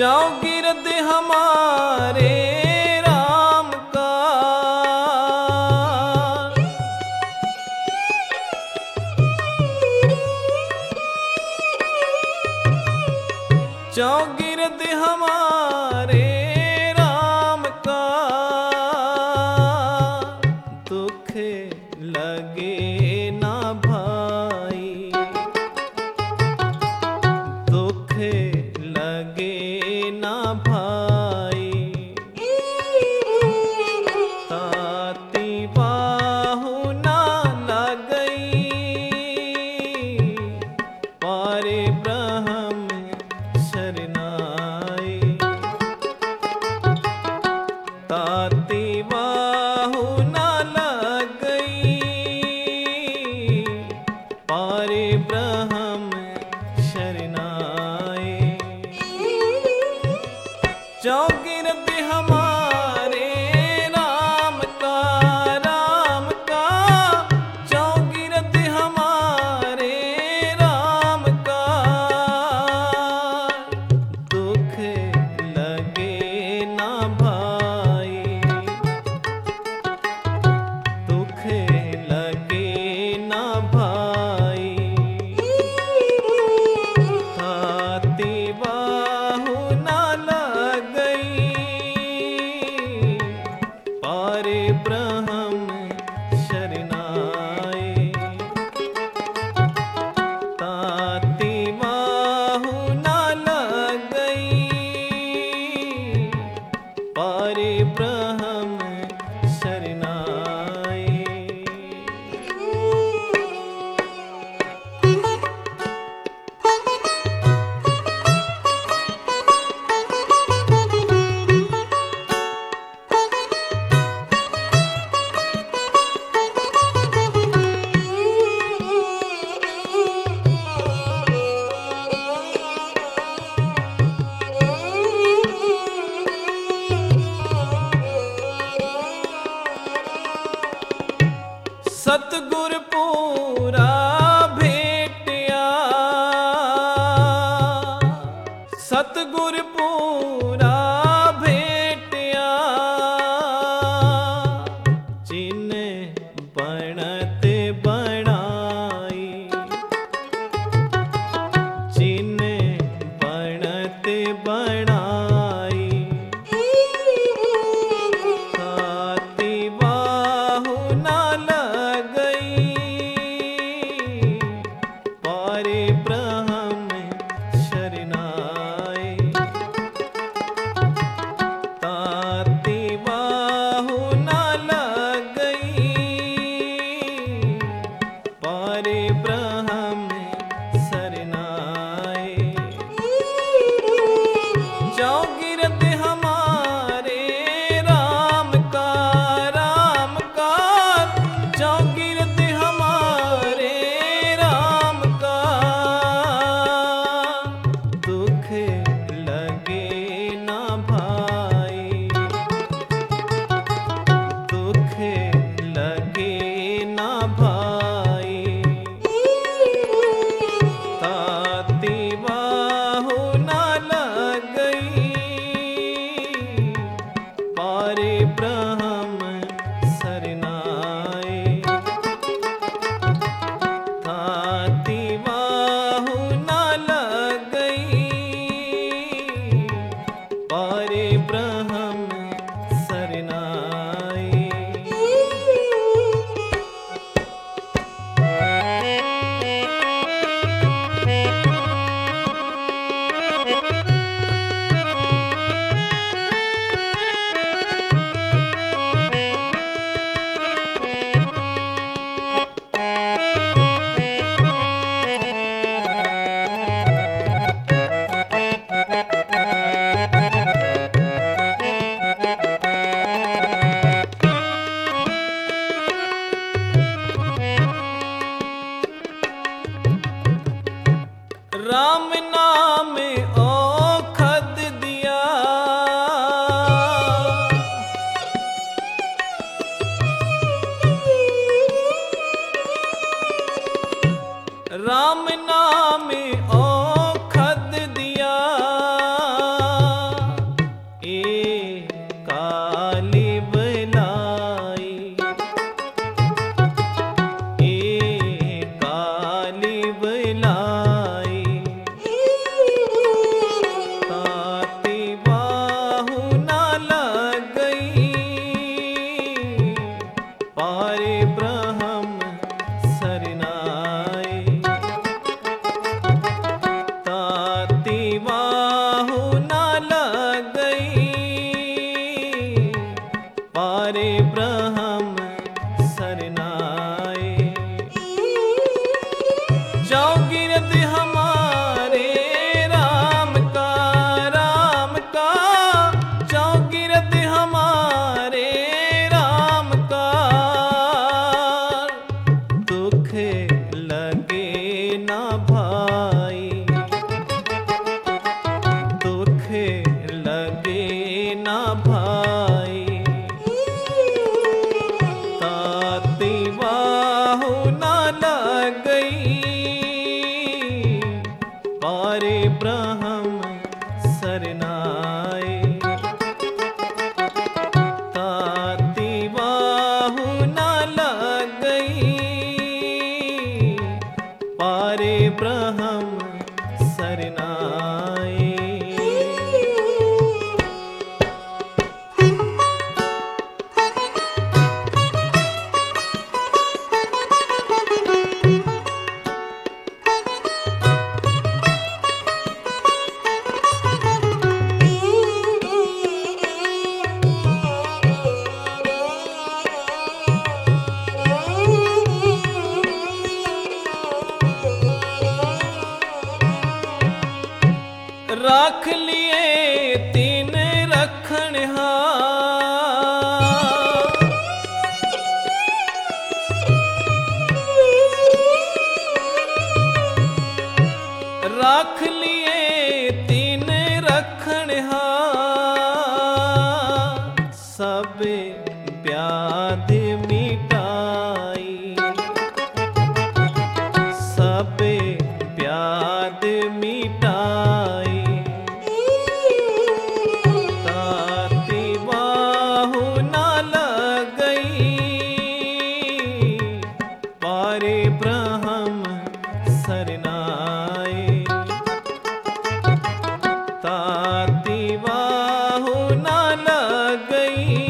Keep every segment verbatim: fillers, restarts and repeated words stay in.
चौगिरद हमारे राम का चौगिरद हमारे राम का दुख लगे ना भाई, दुख लगे ना भाई। ताती बाहु ना लगई पारे ब्रह्म शरनाई। ताती बाहु ना लगई पारे ब्रह्म शरनाई। चौगिरद हमारे राम का राम का चौगिरद हमारे राम का दुख लगे ना भाई, दुख लगे ना भाई। ताती बाहु ना लगई पारे ब्रह्म शरनाई। ताती बाहु ना लगई पारे ब्रह्म शरनाई। सतगुर पूरा भेटिया, सतगुर पूरा भेटिया जिन बनत बनाई, जिन बनत बनाई। ताती बाहु ना लगई पारे ब्रह्म सरनाए। चौगिरद हमारे राम का, राम का चौगिरद हमारे राम का। दुख लगे ना भाई, दुख लगे ना भाई। ताती बाहु ना लगई, पारे ब्रह्म सरनाए। ताती बाहु ना लगई, पारे ब्रह्म सरनाए। राख लिए तीन रखनहार, राख लिए तीन रखनहार। सब व्याध मिटाई, सब व्याध मिटाई। ताती बाहु ना लगई, पारे ब्रह्म सरनाए। ताती बाहु ना लगई,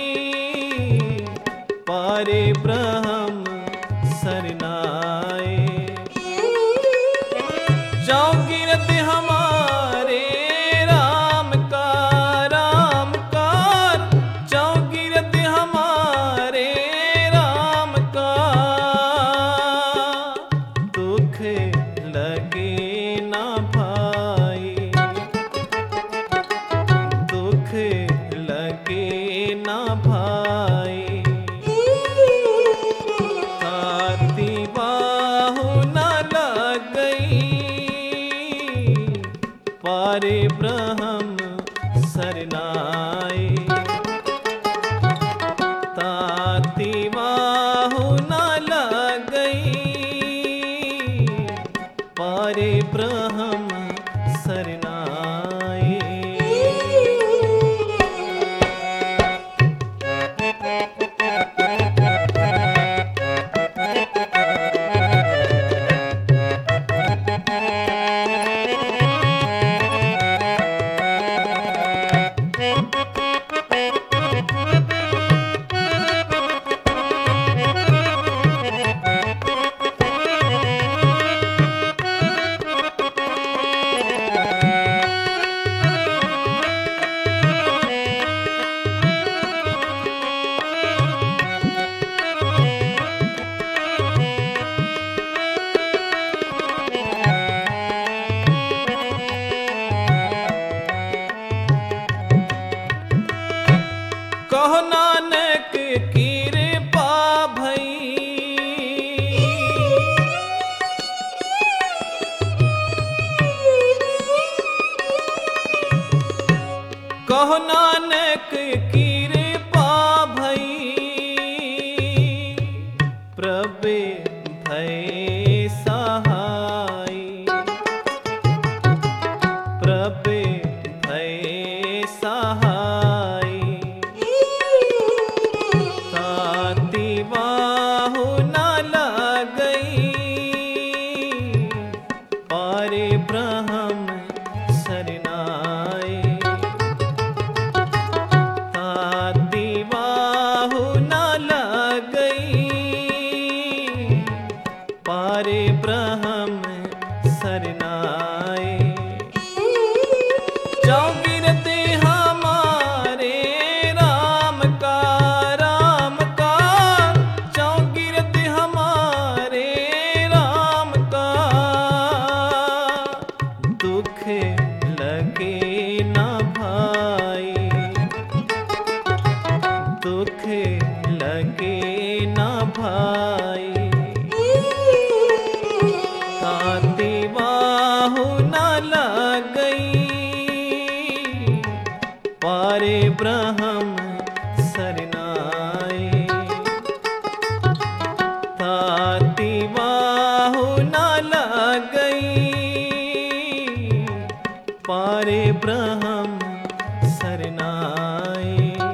पारे ब्रह्म सरनाए। चौगिरद हमारे राम का, राम का चौगिरद हमारे राम का। दुख लगे ना भाई, दुख लगे ना भाई। ताती बाहु ना लगई, पारे ब्रह्म सरनाए। ताती बाहु ना लगई, पारे ब्रह्म सरनाए। कहो नानक कृपा भई, कहो नानक कृपा भई। प्रभु भय सहाय, प्रभु भय सहाय। लगे ना भाई, ताती बाहु न लगई, पारे ब्रह्म सरनाए। ताती बाहु न लगई, पारे ब्रह्म सरनाए।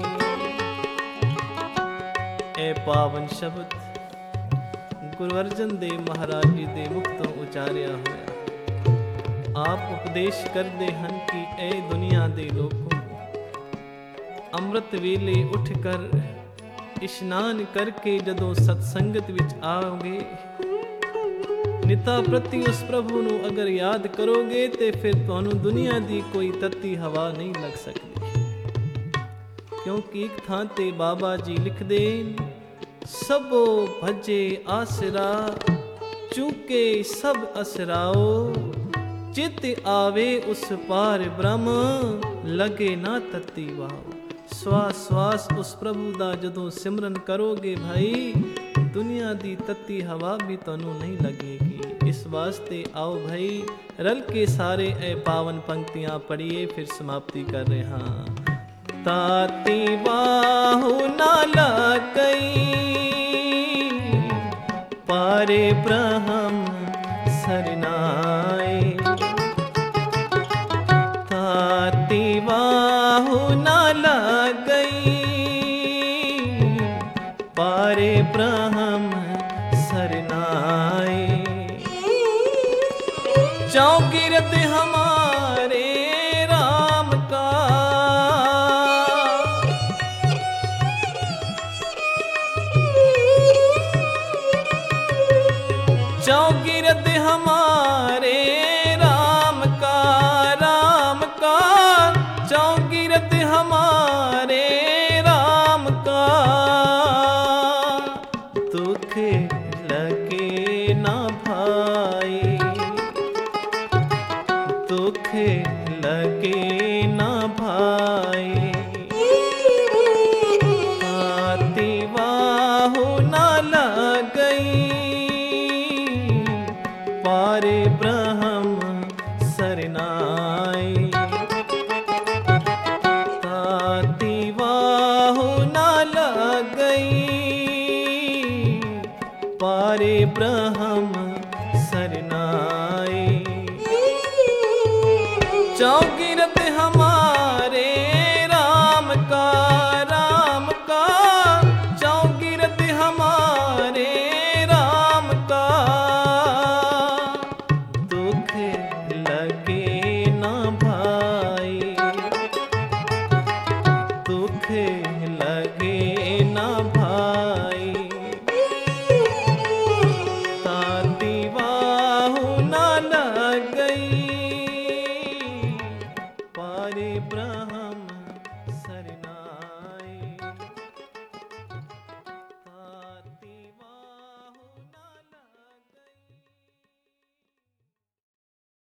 ए पावन शब्द गुरु अर्जन देव महाराज जी ਦੇ ਮੁਖ ਤੋਂ ਉਚਾਰਿਆ ਹੋਇਆ। ਆਪ ਉਪਦੇਸ਼ ਕਰਦੇ ਹਨ ਕਿ ਐ ਦੁਨੀਆ ਦੇ ਲੋਕੋ, ਅੰਮ੍ਰਿਤ ਵੇਲੇ ਉੱਠ ਕਰ ਇਸ਼ਨਾਨ ਕਰਕੇ ਜਦੋਂ ਸਤਸੰਗਤ ਵਿੱਚ ਆਓਗੇ, ਨਿਤਾ ਪ੍ਰਤੀ ਉਸ ਪ੍ਰਭੂ ਨੂੰ ਅਗਰ ਯਾਦ ਕਰੋਗੇ ਤੇ ਫਿਰ ਤੁਹਾਨੂੰ ਦੁਨੀਆ ਦੀ ਕੋਈ ਤੱਤੀ ਹਵਾ ਨਹੀਂ ਲੱਗ ਸਕਦੀ। ਕਿਉਂਕਿ ਇੱਕ ਥਾਂ ਤੇ ਬਾਬਾ ਜੀ ਲਿਖਦੇ, सबो भजे आसरा, चूके सब असराओ, चित आवे उस पार ब्रह्म, लगे ना तत्ती वाओ। ਸਵਾਸ ਸਵਾਸ ਉਸ ਪ੍ਰਭੂ ਦਾ ਜਦੋਂ ਸਿਮਰਨ ਕਰੋਗੇ ਭਾਈ, ਦੁਨੀਆ ਦੀ ਤੱਤੀ ਹਵਾ ਵੀ ਤੁਹਾਨੂੰ ਨਹੀਂ ਲੱਗੇਗੀ। ਇਸ ਵਾਸਤੇ ਆਓ ਭਾਈ ਰਲ ਕੇ ਸਾਰੇ ਇਹ ਪਾਵਨ ਪੰਕਤੀਆਂ ਪੜ੍ਹੀਏ, ਫਿਰ ਸਮਾਪਤੀ ਕਰ ਰਹੇ ਹਾਂ। ਤਾਤੀ ਬਾਹੂ ਨਾ ਲੱਗਈ, पारे ब्रह्म सरनाए। ताती बाहु न लगई, पारे ब्रह्म सरनाए। चौगिरत हमारे राम का, चौगिरत हमारे राम का, राम का चौगिरत हमारे राम का, दुख लगे ना भाई, दुख लगे ना भाई। ताती बाहु न लगई, पारे ब्रह्म सरनाए। ताती बाहु न लगई, पारे ब्रह्म सरनाए। चौगिरत हमारे राम का, राम का चौगिरत हमारे राम का, दुख लगे ना भाई, दुख लगे ना भाई। ताती बाहु न लगई, पारे ब्रह्म सरना।